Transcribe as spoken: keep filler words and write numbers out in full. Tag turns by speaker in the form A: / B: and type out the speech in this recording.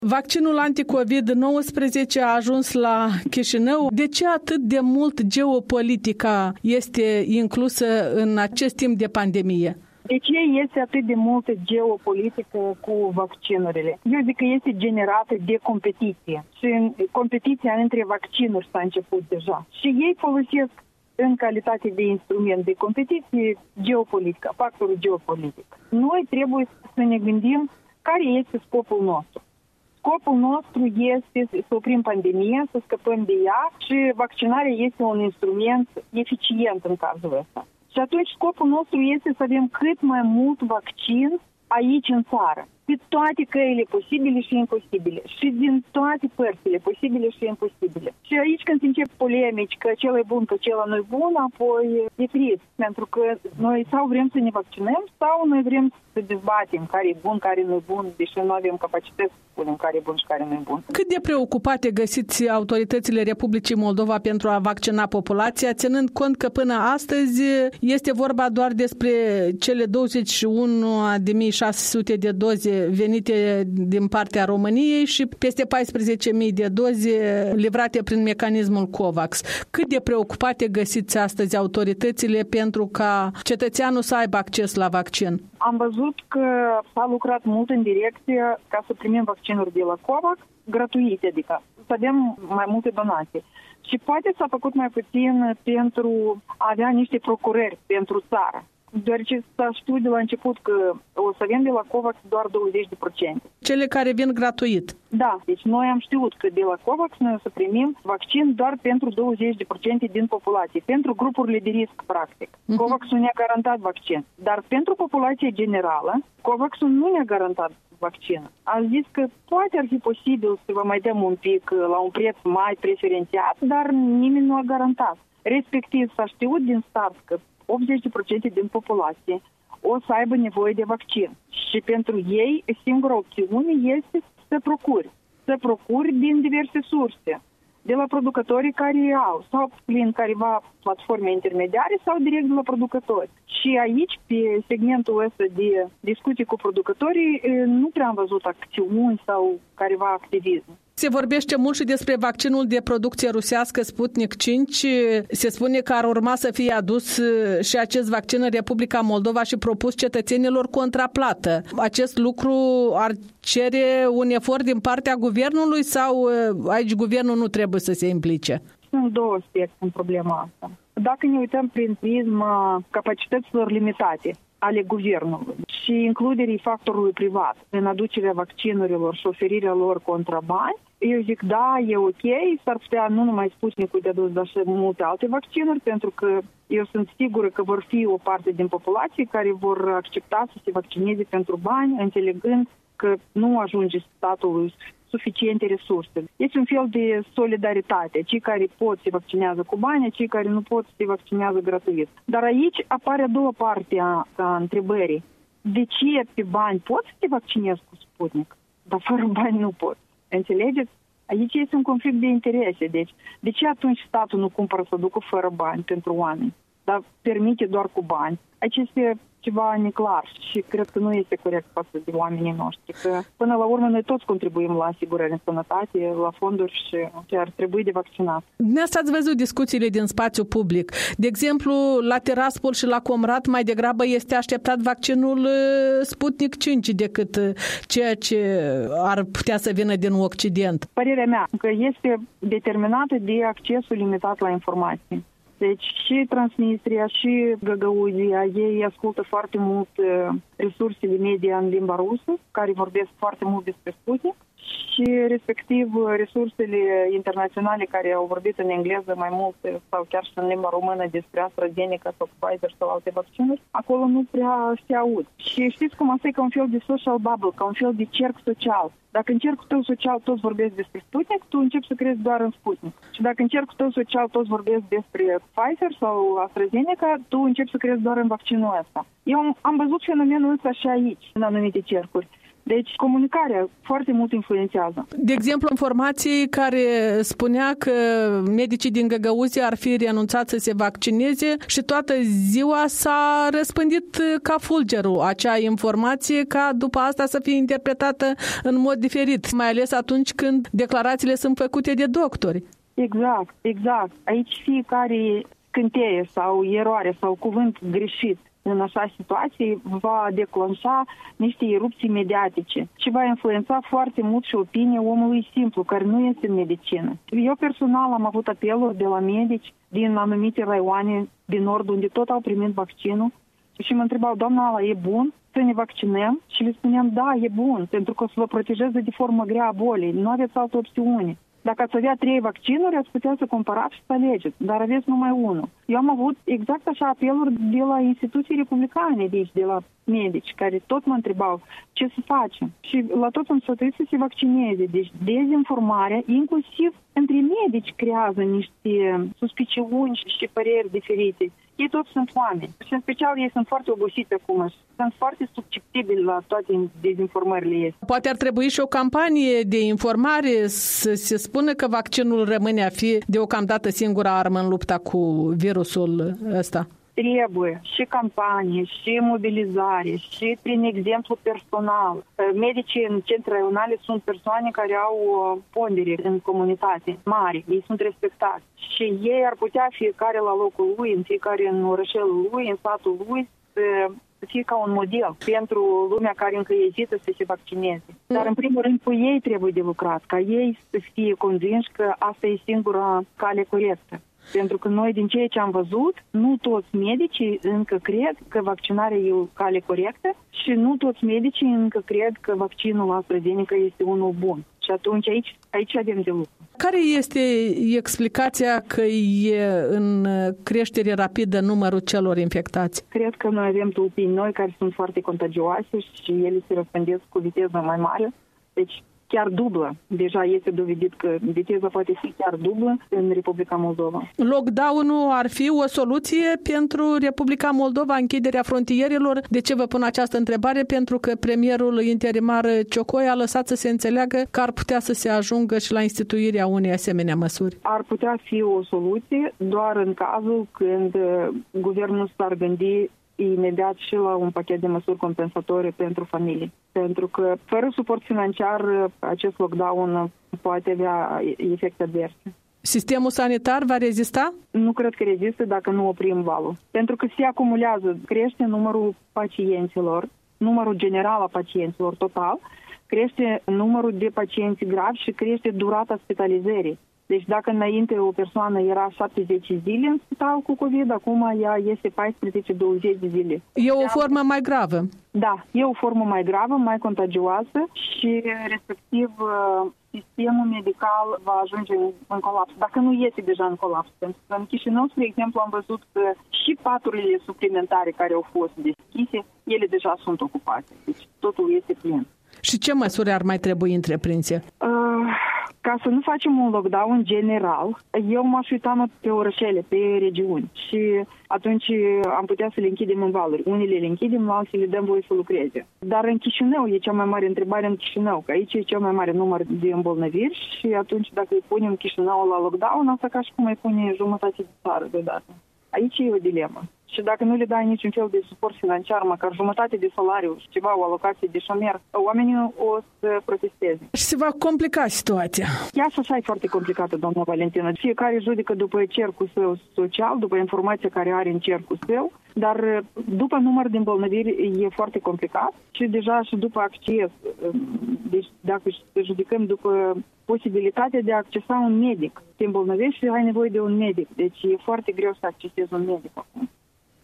A: Vaccinul anticovid nouăsprezece a ajuns la Chișinău. De ce atât de mult geopolitica este inclusă în acest timp de pandemie?
B: De ce este atât de multă geopolitică cu vaccinurile? Eu zic că este generată de competiție. Și competiția între vaccinuri s-a început deja. Și ei folosesc în calitate de instrument de competiție geopolitică, factorul geopolitic. Noi trebuie să ne gândim care este scopul nostru. Scopul nostru este să oprim pandemia, să scăpăm de ea și vaccinarea este un instrument eficient în cazul ăsta. Și atunci scopul nostru este să avem cât mai mult vaccin aici în țară, pe toate căile posibile și imposibile și din toate părțile posibile și imposibile. Și aici când încep polemici că cel e bun, că cel nu e bun, apoi e trist, pentru că noi sau vrem să ne vaccinăm sau noi vrem să dezbatem care e bun, care nu e bun, deși nu avem capacități să spunem care e bun și care nu e bun.
A: Cât de preocupate găsiți autoritățile Republicii Moldova pentru a vaccina populația, ținând cont că până astăzi este vorba doar despre cele douăzeci și unu de mii șase sute de doze venite din partea României și peste paisprezece mii de doze livrate prin mecanismul COVAX. Cât de preocupate găsiți astăzi autoritățile pentru ca cetățeanul să aibă acces la vaccin?
B: Am văzut că s-a lucrat mult în direcție ca să primim vaccinuri de la COVAX gratuite, adică să avem mai multe donații. Și poate s-a făcut mai puțin pentru a avea niște procurări pentru țară. Deoarece s-a știut de la început că o să avem de la COVAX doar douăzeci la sută.
A: Cele care vin gratuit.
B: Da, deci noi am știut că de la COVAX noi o să primim vaccin doar pentru douăzeci la sută din populație, pentru grupurile de risc, practic. Uh-huh. COVAX-ul ne-a garantat vaccin, dar pentru populația generală, COVAX-ul nu ne-a garantat vaccin. Am zis că poate ar fi posibil să vă mai dăm un pic la un preț mai preferențiat, dar nimeni nu a garantat. Respectiv s-a știut din start că optzeci la sută din populație o să aibă nevoie de vaccin. Și pentru ei, singura opțiune este să procuri. Să procuri din diverse surse. De la producătorii care au, sau prin careva platforme intermediare, sau direct de la producători. Și aici, pe segmentul ăsta de discuții cu producătorii, nu prea am văzut acțiuni sau careva activism.
A: Se vorbește mult și despre vaccinul de producție rusească Sputnik cinci. Se spune că ar urma să fie adus și acest vaccin în Republica Moldova și propus cetățenilor contraplată. Acest lucru ar cere un efort din partea guvernului sau aici guvernul nu trebuie să se implice?
B: Sunt două aspecte în problema asta. Dacă ne uităm prin prisma capacităților limitate ale guvernului și includerii factorului privat în aducerea vaccinurilor și oferirea lor contra bani, eu zic, da, e ok, s-ar putea nu numai Sputnikul de adus, dar și multe alte vaccinuri, pentru că eu sunt sigură că vor fi o parte din populație care vor accepta să se vaccineze pentru bani, înțelegând că nu ajunge statului suficiente resurse. Este un fel de solidaritate. Cei care pot se vaccinează cu bani, cei care nu pot se vaccinează gratuit. Dar aici apare a doua parte a, a întrebării. De ce pe bani poți să te vaccinezi cu Sputnik, dar fără bani nu poți? Înțelegeți? Aici este un conflict de interese. Deci, de ce atunci statul nu cumpără să ducă fără bani pentru oameni, dar permite doar cu bani? Aici este ceva neclar și cred că nu este corect față de oamenii noștri. Că până la urmă noi toți contribuim la asigurarea în sănătate, la fonduri și ar trebui de vaccinat.
A: Dumneavoastră ați văzut discuțiile din spațiu public. De exemplu, la Tiraspol și la Comrat mai degrabă este așteptat vaccinul Sputnik cinci decât ceea ce ar putea să vină din Occident.
B: Părerea mea că este determinată de accesul limitat la informații. Deci și Transnistria și Găgăuzia, ei ascultă foarte mult resursele media în limba rusă, care vorbesc foarte mult despre Sputnik, și respectiv resursele internaționale care au vorbit în engleză mai mult sau chiar și în limba română despre AstraZeneca sau Pfizer sau alte vaccinuri, acolo nu prea se aud. Și știți cum asta e ca un fel de social bubble, ca un fel de cerc social. Dacă în cercul tău social toți vorbesc despre Sputnik, tu începi să crezi doar în Sputnik. Și dacă în cercul tău social toți vorbesc despre Pfizer sau AstraZeneca, tu începi să crezi doar în vaccinul ăsta. Eu am văzut fenomenul ăsta și aici, în anumite cercuri. Deci comunicarea foarte mult influențează.
A: De exemplu, informații care spunea că medicii din Găgăuzia ar fi renunțat să se vaccineze și toată ziua s-a răspândit ca fulgerul acea informație, ca după asta să fie interpretată în mod diferit, mai ales atunci când declarațiile sunt făcute de doctori.
B: Exact, exact. Aici fiecare scânteie sau eroare sau cuvânt greșit în așa situație va declanșa niște erupții mediatice și va influența foarte mult și opinia omului simplu, care nu este în medicină. Eu personal am avut apeluri de la medici din anumite raioane din nord, unde tot au primit vaccinul și mă întrebau, doamna Ala, e bun să ne vaccinăm? Și le spuneam, da, e bun, pentru că o să vă protejeze de formă grea a bolii, nu aveți altă opțiune. Dacă ați avea trei vaccinuri, ați putea să comparați și să alegeți, dar aveți numai unul. Eu am avut exact așa apeluri de la instituții republicane, deci de la medici, care tot mă întrebau ce să facem. Și la toți am sfătuit să se vaccineze. Deci dezinformarea, inclusiv între medici, creează niște suspiciuni și păreri diferite. Ei toți sunt oameni și în special ei sunt foarte obosiți acum și sunt foarte susceptibili la toate dezinformările.
A: Poate ar trebui și o campanie de informare să se spună că vaccinul rămâne a fi deocamdată singura armă în lupta cu virusul ăsta.
B: Trebuie și campanie, și mobilizare, și prin exemplu personal. Medicii în centre raionale sunt persoane care au pondere în comunitate mari, ei sunt respectați. Și ei ar putea fiecare la locul lui, în fiecare în orășelul lui, în satul lui, să să fie ca un model pentru lumea care încă ezită să se vaccineze. Dar în primul rând cu ei trebuie de lucrat, ca ei să fie convinși că asta e singura cale corectă. Pentru că noi, din ceea ce am văzut, nu toți medicii încă cred că vaccinarea e o cale corectă și nu toți medicii încă cred că vaccinul AstraZeneca este unul bun. Și atunci aici, aici avem de lucru.
A: Care este explicația că e în creștere rapidă numărul celor infectați?
B: Cred că noi avem tulpini noi care sunt foarte contagioase și ele se răspândesc cu viteză mai mare. Deci chiar dublă. Deja este dovedit că viteza poate fi chiar dublă în Republica Moldova.
A: Lockdown-ul ar fi o soluție pentru Republica Moldova, închiderea frontierelor? De ce vă pun această întrebare? Pentru că premierul interimar Ciocoi a lăsat să se înțeleagă că ar putea să se ajungă și la instituirea unei asemenea măsuri.
B: Ar putea fi o soluție doar în cazul când guvernul s-ar gândi imediat și la un pachet de măsuri compensatorii pentru familii. Pentru că fără suport financiar acest lockdown poate avea efecte adverse.
A: Sistemul sanitar va rezista?
B: Nu cred că rezistă dacă nu oprim valul. Pentru că se acumulează, crește numărul pacienților, numărul general a pacienților total, crește numărul de pacienți gravi și crește durata spitalizării. Deci dacă înainte o persoană era șaptezeci zile în spital cu COVID, acum ea este paisprezece douăzeci de zile.
A: E o formă mai gravă.
B: Da, e o formă mai gravă, mai contagioasă și respectiv sistemul medical va ajunge în colaps, dacă nu este deja în colaps. Pentru că în Chișinău, spre exemplu, am văzut că și paturile suplimentare care au fost deschise, ele deja sunt ocupate. Deci totul este plin.
A: Și ce măsuri ar mai trebui întreprinse?
B: Uh, ca să nu facem un lockdown general, eu m-aș uita pe orășele, pe regiuni și atunci am putea să le închidem în valuri. Unele le închidem, altele le dăm voie să lucreze. Dar în Chișinău e cea mai mare întrebare în Chișinău, că aici e cel mai mare număr de îmbolnăviri și atunci dacă îi punem Chișinău la lockdown, asta ca și cum îi pune jumătate de țară deodată. Aici e o dilemă. Și dacă nu le dai niciun fel de suport financiar, măcar jumătate de salariu și ceva, o alocație de șomer, oamenii o să protesteze.
A: Și se va complica situația.
B: Ea și așa e foarte complicată, doamna Valentina. Fiecare judecă după cercul său social, după informația care are în cercul său, dar după număr de îmbolnăviri e foarte complicat și deja și după acces. Deci dacă judecăm după posibilitatea de a accesa un medic, te îmbolnăvești și ai nevoie de un medic. Deci e foarte greu să accesezi un medic acum.